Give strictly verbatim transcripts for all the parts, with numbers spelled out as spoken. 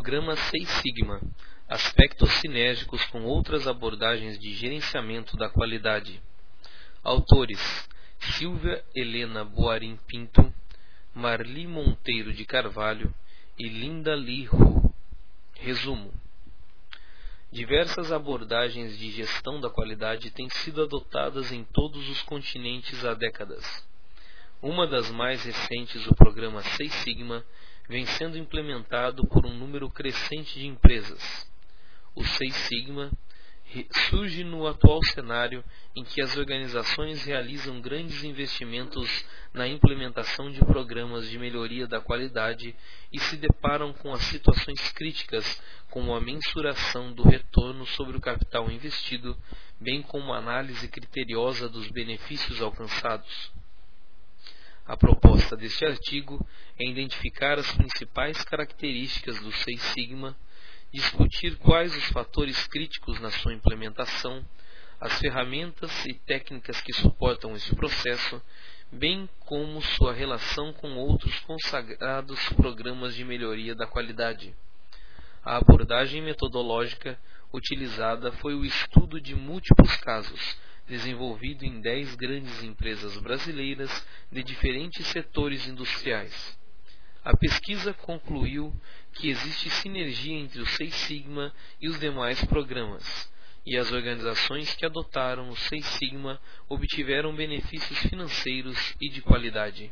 Programa Seis Sigma. Aspectos sinérgicos com outras abordagens de gerenciamento da qualidade. Autores: Silvia Helena Boarim Pinto, Marli Monteiro de Carvalho e Linda Li Hu. Resumo: diversas abordagens de gestão da qualidade têm sido adotadas em todos os continentes há décadas. Uma das mais recentes, o programa Seis Sigma, vem sendo implementado por um número crescente de empresas. O Seis Sigma surge no atual cenário em que as organizações realizam grandes investimentos na implementação de programas de melhoria da qualidade e se deparam com as situações críticas como a mensuração do retorno sobre o capital investido, bem como a análise criteriosa dos benefícios alcançados. A proposta deste artigo é identificar as principais características do Seis Sigma, discutir quais os fatores críticos na sua implementação, as ferramentas e técnicas que suportam esse processo, bem como sua relação com outros consagrados programas de melhoria da qualidade. A abordagem metodológica utilizada foi o estudo de múltiplos casos, desenvolvido em dez grandes empresas brasileiras de diferentes setores industriais. A pesquisa concluiu que existe sinergia entre o Seis Sigma e os demais programas, e as organizações que adotaram o Seis Sigma obtiveram benefícios financeiros e de qualidade.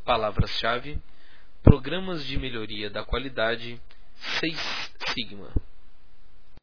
Palavras-chave: programas de melhoria da qualidade, Seis Sigma.